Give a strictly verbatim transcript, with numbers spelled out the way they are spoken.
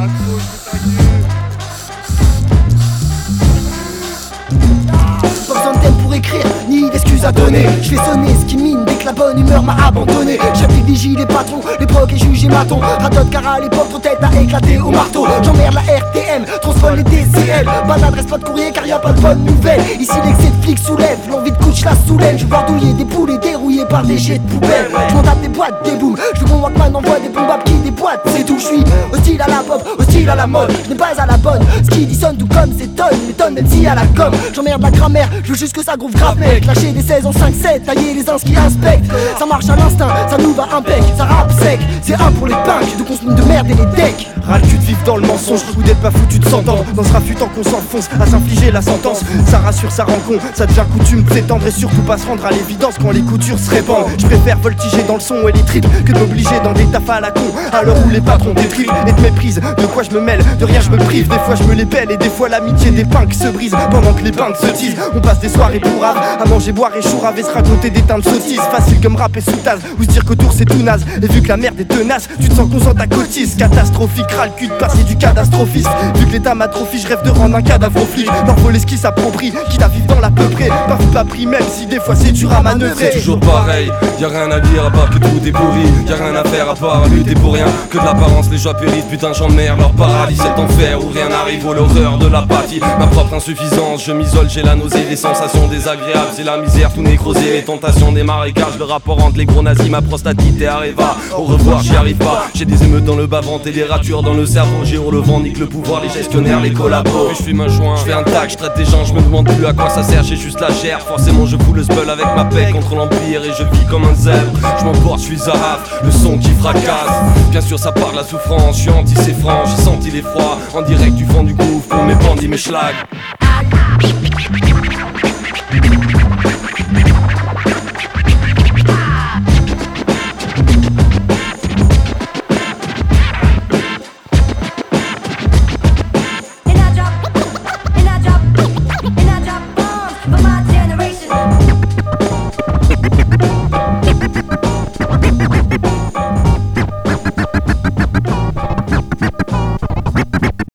Pas besoin de thème pour écrire, ni d'excuses à donner. Je fais sonner ce qui mine dès que la bonne humeur m'a abandonné. Chef des vigiles, les patrons, les procs et juges et matons. Radote car à l'époque trop tête à éclater au marteau. J'emmerde la R T M, transpose les D C L. Pas d'adresse, pas de courrier car y'a pas de bonne nouvelle. Ici l'excès de flics soulève, l'envie de couche la soulève. Je vois douiller des poules et dérouillés par des jets de poubelle. Je m'en tape des boîtes, des booms. Je veux que mon Walkman envoie des bombes à qui des boîtes. C'est tout, je suis hostile à la pop, hostile à la mode. Je n'ai pas à la bonne, ce qui dissonne tout comme ces tonnes. Les tonnes même si à la com. J'emmerde la grammaire, je veux juste que ça groove grave mec. Lâcher des seize en cinq sept, tailler les uns qui inspectent. Ça marche à l'instinct, ça nous va impec. Ça rappe sec, c'est un pour les punks de consigne de merde et les decks. Ras le cul de vivre dans le mensonge ou d'être pas foutu de s'entendre. Dans ce rafutant qu'on s'enfonce à s'infliger la sentence. Ça rassure, ça rend con, ça devient coutume de s'étendre. Et surtout pas se rendre à l'évidence quand les coutures se répandent. Je préfère voltiger dans le son et les tripes que de m'obliger dans des tafas à la con. À l'heure où les patrons détruisent et te méprisent. De quoi je me mêle, de rien je me prive. Des fois je me les pèle et des fois l'amitié des punks se brise. Pendant que les punks se disent, on passe des soirées pourraves à manger, boire et chouraver, se raconter des teintes de saucisses. Facile comme rap et sous tasse, ou se dire qu'autour c'est tout naze. Et vu que la merde est tenace, tu te sens conscient ta cotise. Catastrophique, ras le cul de passer du catastrophisme. Vu que l'état m'atrophie, je rêve de rendre un cadavre au flic. Leur voler ce qui s'approprie, quitte à vivre dans l'à peu près. Pas vu pas pris même si des fois c'est dur à manœuvrer. C'est toujours pareil, y'a rien à dire à part que tout est pourri. Y'a rien à faire à part à lutter pour rien. Que de l'apparence, les joies périssent, putain j'emmerde. Leur paradis c'est enfer où rien n'arrive, au l'horreur de l'apathie. Ma propre insuffisance, je m'isole, j'ai la nausée. Les sensations désagréables, c'est la misère, tout nécrosé. Les tentations des marécages, le rapport entre les gros nazis, ma prostatite et Areva. Au revoir, j'y arrive pas, j'ai des émeutes dans le bas-ventre et des ratures dans le cerveau. J'ai le vent, nique le pouvoir, les gestionnaires, les collabos. Puis je fume un joint, je fais un tac, je traite des gens, je me demande plus à quoi ça sert, j'ai juste la chair. Forcément je fous le spell avec ma paix contre l'empire et je vis comme un zèbre. Je m'emporte, je suis Zahaf, le son qui fracasse. Bien sûr ça part la souffrance, je suis anti c'est franc, j'ai senti l'effroi en direct du fond du gouffre pour mes bandits, mes schlags.